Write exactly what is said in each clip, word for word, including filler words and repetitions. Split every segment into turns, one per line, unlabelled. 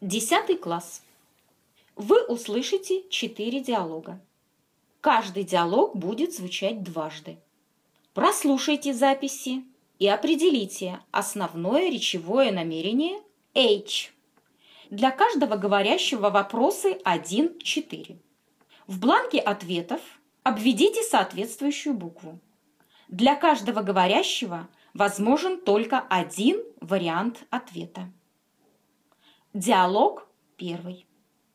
Десятый класс. Вы услышите четыре диалога. Каждый диалог будет звучать дважды. Прослушайте записи и определите основное речевое намерение H. Для каждого говорящего вопросы один-четыре. В бланке ответов обведите соответствующую букву. Для каждого говорящего возможен только один вариант ответа. Диалог первый.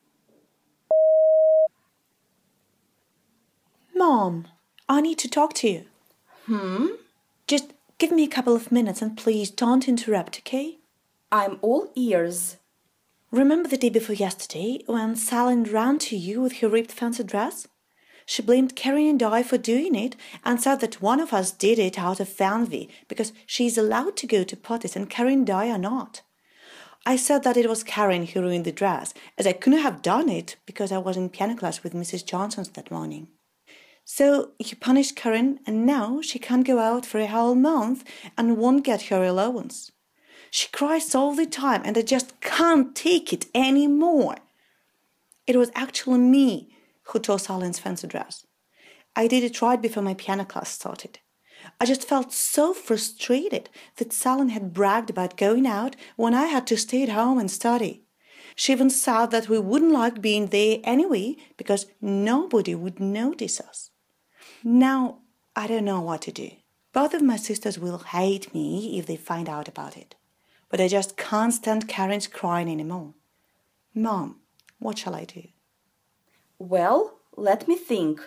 Mom, I need to talk to you.
Hmm?
Just give me a couple of minutes and please don't interrupt, okay?
I'm all ears.
Remember the day before yesterday when Sally ran to you with her ripped fancy dress? She blamed Karen and I for doing it and said that one of us did it out of envy because she's allowed to go to parties and Karen and I are not. I said that it was Karen who ruined the dress, as I couldn't have done it because I was in piano class with Missus Johnson's that morning. So you punished Karen and now she can't go out for a whole month and won't get her allowance. She cries all the time and I just can't take it anymore. It was actually me who tore Sally's fancy dress. I did it right before my piano class started. I just felt so frustrated that Sally had bragged about going out when I had to stay at home and study. She even said that we wouldn't like being there anyway because nobody would notice us. Now, I don't know what to do. Both of my sisters will hate me if they find out about it. But I just can't stand Karen's crying anymore. Mom, what shall I do?
Well, let me think.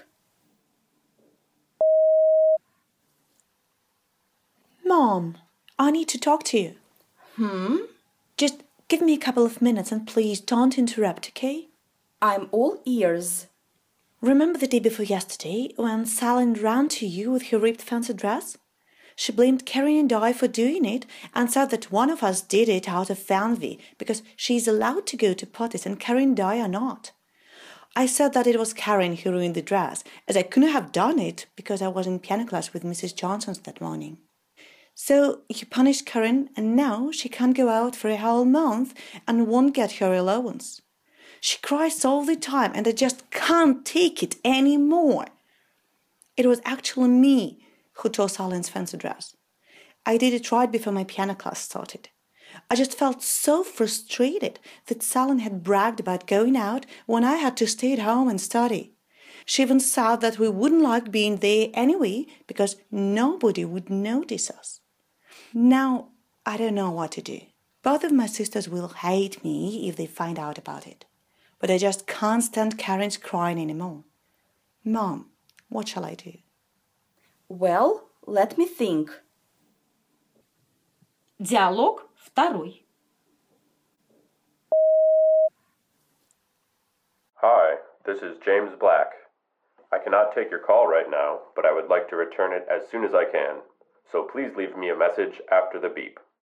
Mom, I need to talk to you.
Hmm?
Just give me a couple of minutes and please don't interrupt, okay?
I'm all ears.
Remember the day before yesterday when Sally ran to you with her ripped fancy dress? She blamed Karen and I for doing it and said that one of us did it out of envy because she's allowed to go to parties and Karen and I are not. I said that it was Karen who ruined the dress, as I couldn't have done it because I was in piano class with Missus Johnson's that morning. So you punished Karen and now she can't go out for a whole month and won't get her allowance. She cries all the time and I just can't take it anymore. It was actually me who tore Sally's fancy dress. I did it right before my piano class started. I just felt so frustrated that Sally had bragged about going out when I had to stay at home and study. She even said that we wouldn't like being there anyway because nobody would notice us. Now, I don't know what to do. Both of my sisters will hate me if they find out about it. But I just can't stand Karen's crying anymore. Mom, what shall I do?
Well, let me think.
Диалог второй.
Hi, this is James Black. I cannot take your call right now, but I would like to return it as soon as I can. So please leave me a message after the beep.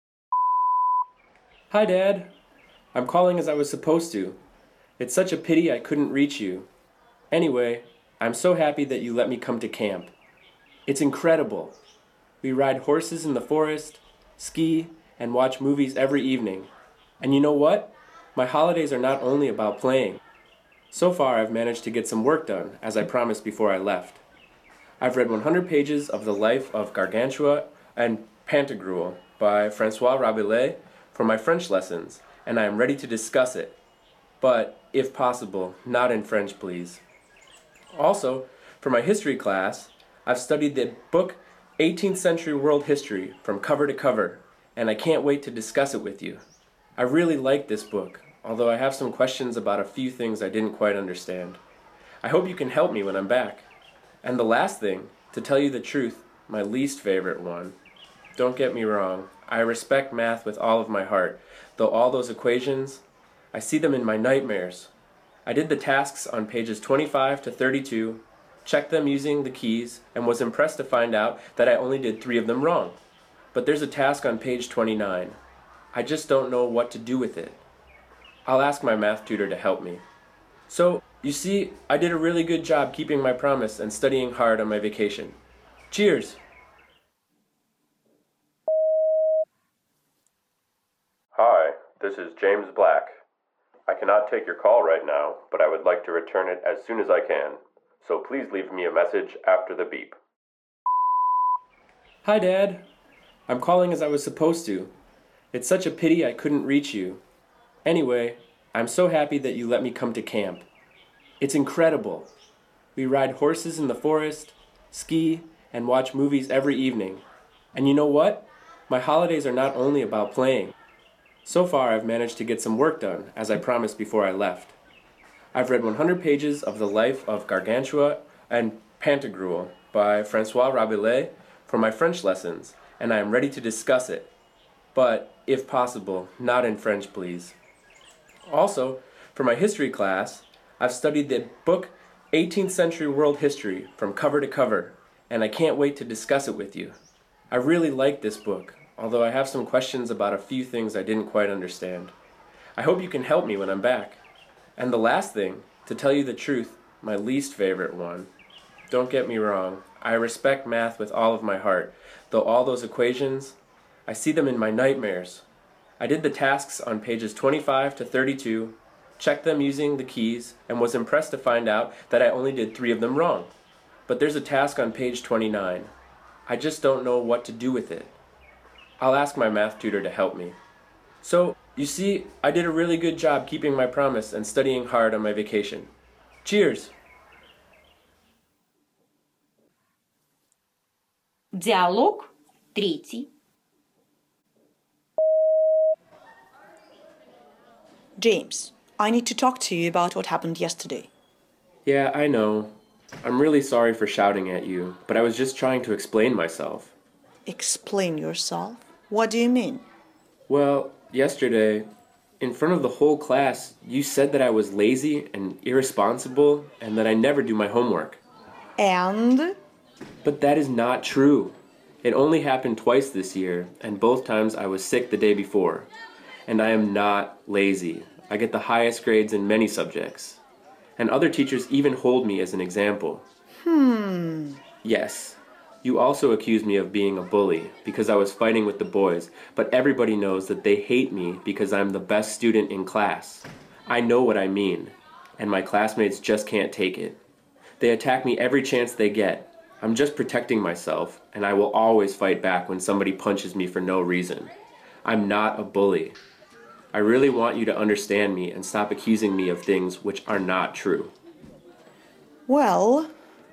Hi, Dad. I'm calling as I was supposed to. It's such a pity I couldn't reach you. Anyway, I'm so happy that you let me come to camp. It's incredible. We ride horses in the forest, ski, and watch movies every evening. And you know what? My holidays are not only about playing. So far, I've managed to get some work done, as I promised before I left. I've read one hundred pages of the life of Gargantua and Pantagruel by Francois Rabelais for my French lessons, and I am ready to discuss it. But, if possible, not in French, please. Also, for my history class, I've studied the book eighteenth century World History from cover to cover, and I can't wait to discuss it with you. I really like this book, although I have some questions about a few things I didn't quite understand. I hope you can help me when I'm back. And the last thing, to tell you the truth, my least favorite one. Don't get me wrong, I respect math with all of my heart, though all those equations, I see them in my nightmares. I did the tasks on pages twenty-five to thirty-two, checked them using the keys, and was impressed to find out that I only did three of them wrong. But there's a task on page twenty-nine. I just don't know what to do with it. I'll ask my math tutor to help me. So, you see, I did a really good job keeping my promise and studying hard on my vacation. Cheers!
Hi, this is James Black. cannot take your call right now, but I would like to return it as soon as I can. So please leave me a message after the beep.
Hi, Dad. I'm calling as I was supposed to. It's such a pity I couldn't reach you. Anyway, I'm so happy that you let me come to camp. It's incredible. We ride horses in the forest, ski, and watch movies every evening. And you know what? My holidays are not only about playing. So far, I've managed to get some work done, as I promised before I left. I've read one hundred pages of The Life of Gargantua and Pantagruel by François Rabelais for my French lessons, and I am ready to discuss it. But, if possible, not in French, please. Also, for my history class, I've studied the book eighteenth Century World History from cover to cover, and I can't wait to discuss it with you. I really like this book, although I have some questions about a few things I didn't quite understand. I hope you can help me when I'm back. And the last thing, to tell you the truth, my least favorite one. Don't get me wrong, I respect math with all of my heart, though all those equations, I see them in my nightmares. I did the tasks on pages twenty-five to thirty-two, checked them using the keys, and was impressed to find out that I only did three of them wrong. But there's a task on page twenty-nine. I just don't know what to do with it. I'll ask my math tutor to help me. So, you see, I did a really good job keeping my promise and studying hard on my vacation. Cheers!
Диалог третий.
James, I need to talk to you about what happened yesterday.
Yeah, I know. I'm really sorry for shouting at you, but I was just trying to explain myself.
Explain yourself? What do you mean?
Well, yesterday, in front of the whole class, you said that I was lazy and irresponsible and that I never do my homework.
And?
But that is not true. It only happened twice this year, and both times I was sick the day before. And I am not lazy. I get the highest grades in many subjects. And other teachers even hold me as an example.
Hmm.
Yes. You also accused me of being a bully because I was fighting with the boys, but everybody knows that they hate me because I'm the best student in class. I know what I mean, and my classmates just can't take it. They attack me every chance they get. I'm just protecting myself, and I will always fight back when somebody punches me for no reason. I'm not a bully. I really want you to understand me and stop accusing me of things which are not true.
Well...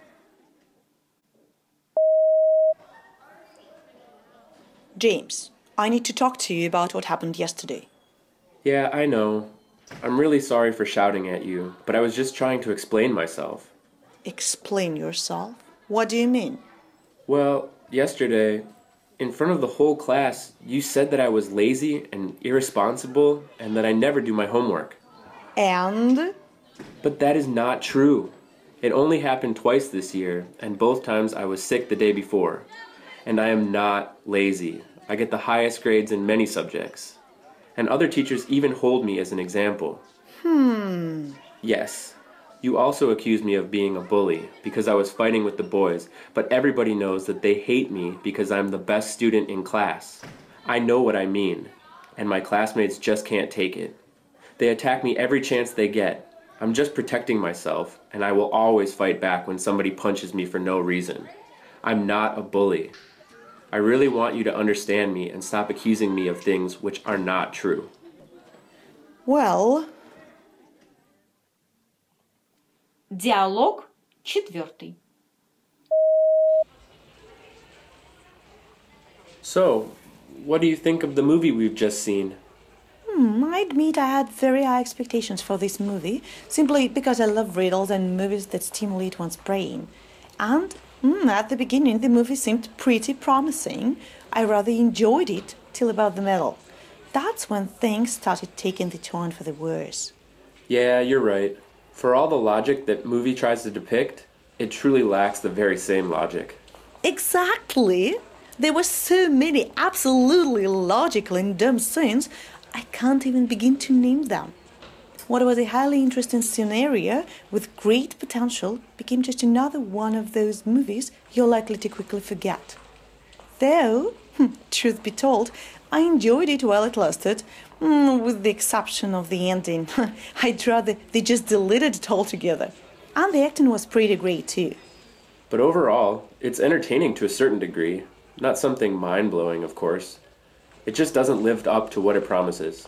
James, I need to talk to you about what happened yesterday.
Yeah, I know. I'm really sorry for shouting at you, but I was just trying to explain myself.
Explain yourself? What do you mean?
Well, yesterday, in front of the whole class, you said that I was lazy and irresponsible and that I never do my homework.
And?
But that is not true. It only happened twice this year, and both times I was sick the day before. And I am not lazy. I get the highest grades in many subjects. And other teachers even hold me as an example.
Hmm.
Yes. You also accused me of being a bully because I was fighting with the boys, but everybody knows that they hate me because I'm the best student in class. I know what I mean, and my classmates just can't take it. They attack me every chance they get. I'm just protecting myself, and I will always fight back when somebody punches me for no reason. I'm not a bully. I really want you to understand me and stop accusing me of things which are not true.
Well...
Диалог четвертый.
So, what do you think of the movie we've just seen?
Hmm, I admit I had very high expectations for this movie, simply because I love riddles and movies that stimulate one's brain. And mm, at the beginning, the movie seemed pretty promising. I rather enjoyed it till about the middle. That's when things started taking the turn for the worse.
Yeah, you're right. For all the logic that movie tries to depict, it truly lacks the very same logic.
Exactly! There were so many absolutely logical and dumb scenes, I can't even begin to name them. What was a highly interesting scenario with great potential became just another one of those movies you're likely to quickly forget. Though, Truth be told, I enjoyed it while it lasted, mm, with the exception of the ending. I'd rather they just deleted it altogether. And the acting was pretty great too.
But overall, it's entertaining to a certain degree. Not something mind blowing, of course. It just doesn't live up to what it promises.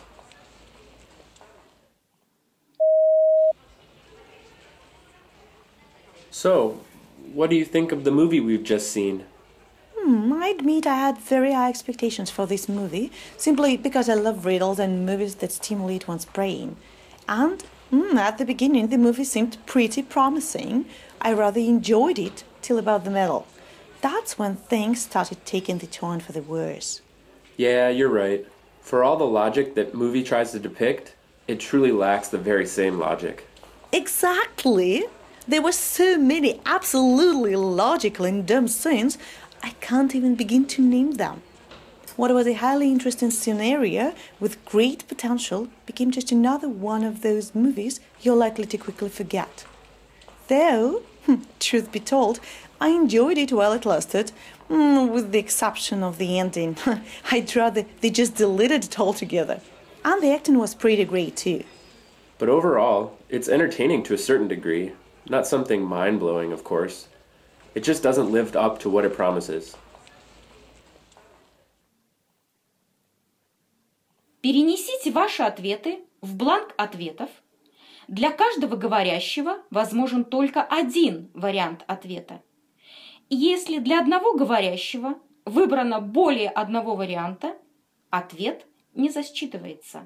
So, what do you think of the movie we've just seen?
Hmm, I admit I had very high expectations for this movie, simply because I love riddles and movies that stimulate one's brain. And mm, at the beginning, the movie seemed pretty promising. I rather enjoyed it till about the middle. That's when things started taking the turn for the worse.
Yeah, you're right. For all the logic that movie tries to depict, it truly lacks the very same logic.
Exactly! There were so many absolutely logical and dumb scenes, I can't even begin to name them. What was a highly interesting scenario with great potential became just another one of those movies you're likely to quickly forget. Though, truth be told, I enjoyed it while it lasted, mm, with the exception of the ending. I'd rather they just deleted it altogether. And the acting was pretty great too.
But overall, it's entertaining to a certain degree. Not something mind blowing, of course. It just doesn't live up to what it promises.
Перенесите ваши ответы в бланк ответов. Для каждого говорящего возможен только один вариант ответа. Если для одного говорящего выбрано более одного варианта, ответ не засчитывается.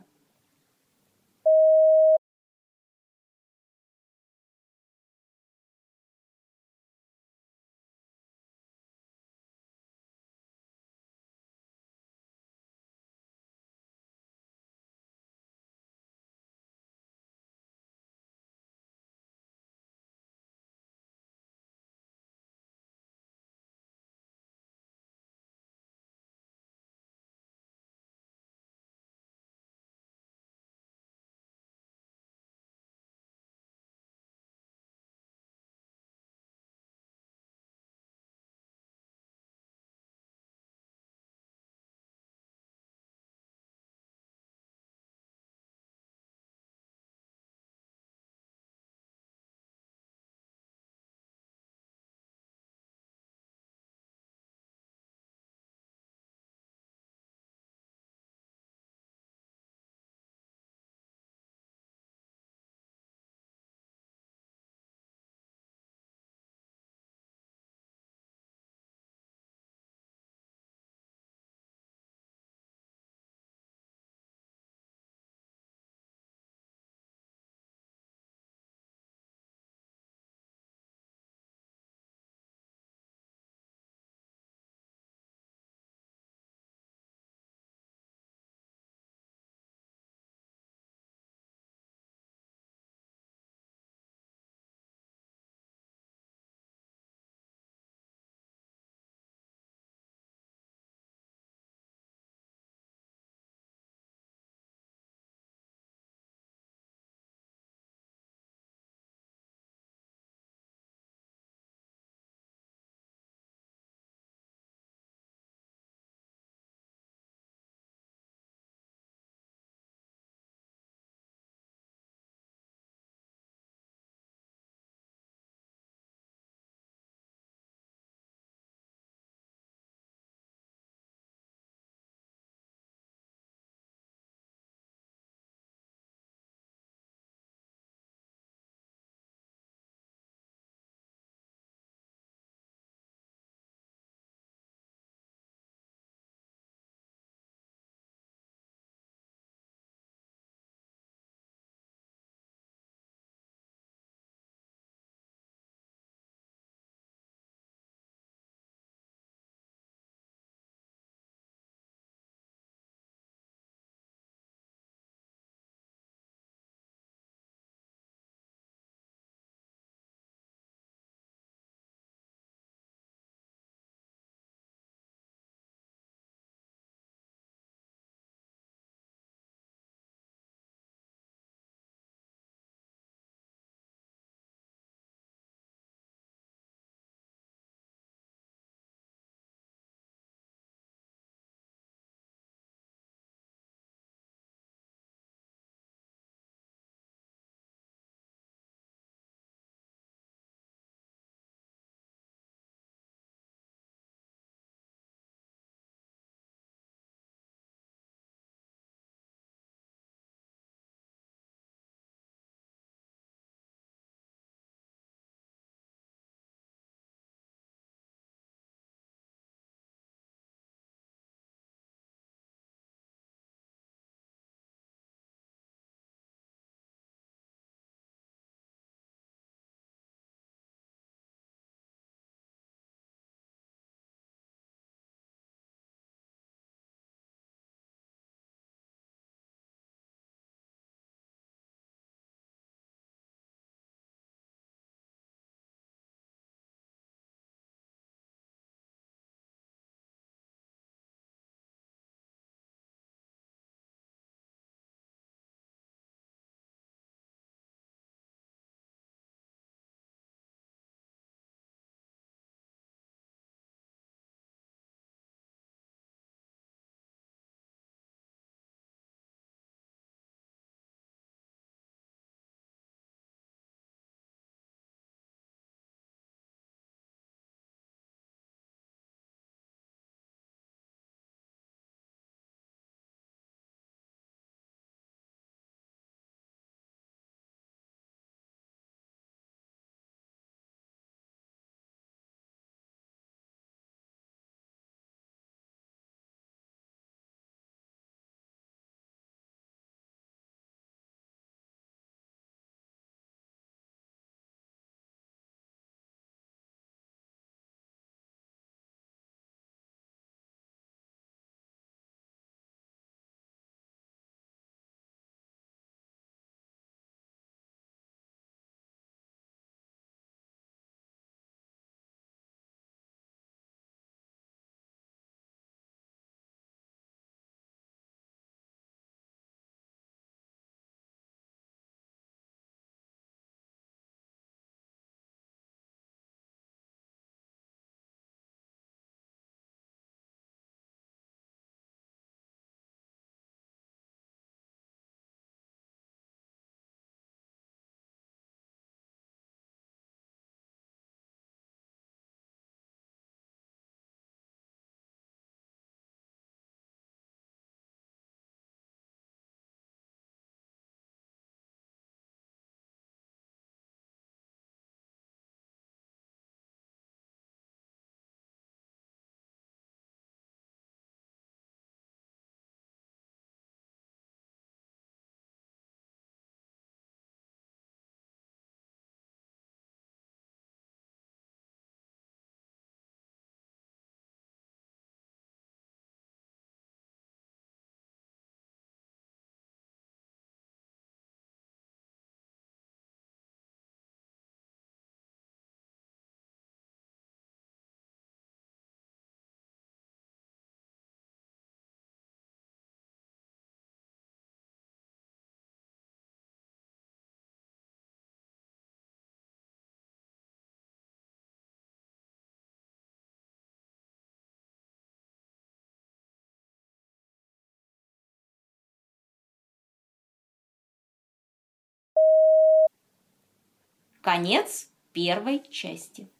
Конец первой части.